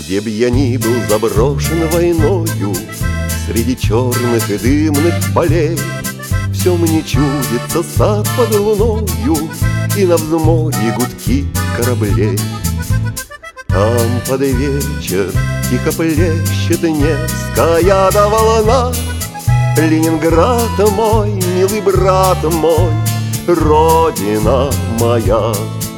Где б я ни был заброшен войною, среди черных и дымных полей, все мне чудится сад под луною и на взморье гудки кораблей. Там под вечер тихо плещет Невская да волна. Ленинград мой, милый брат мой, родина моя.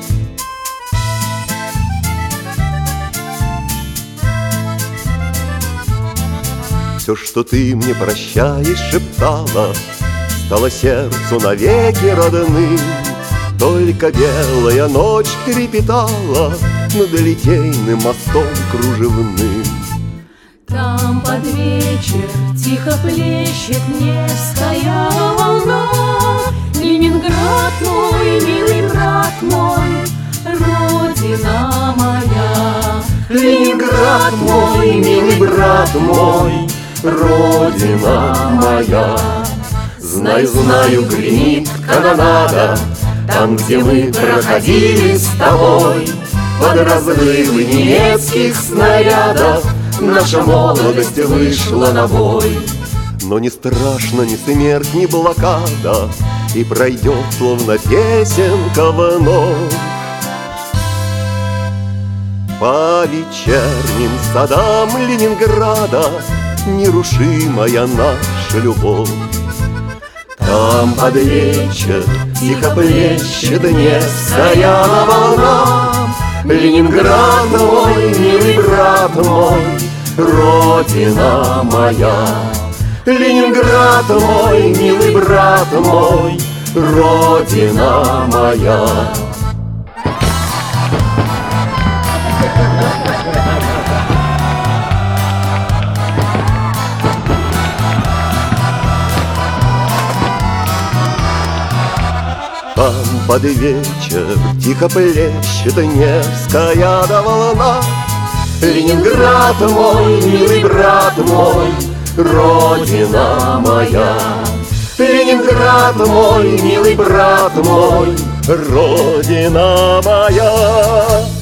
Все, что ты мне прощаешь, шептала, стало сердцу навеки родным. Только белая ночь трепетала над Литейным мостом кружевным. Там под вечер тихо плещет Невская волна. Ленинград мой, милый брат мой, родина моя. Ленинград мой, милый брат мой, родина моя. Знаю, знаю, гремит канонада там, где мы проходили с тобой. Под разрывы немецких снарядов наша молодость вышла на бой. Но не страшно ни смерть, ни блокада, и пройдет, словно песенка вновь. По вечерним садам Ленинграда нерушимая наша любовь. Там под вечер тихо плещет Невская волна. Ленинград мой, милый брат мой, родина моя. Ленинград мой, милый брат мой, родина моя. Там под вечер тихо плещет Невская да волна. Ленинград мой, милый брат мой, родина моя. Ленинград мой, милый брат мой, родина моя.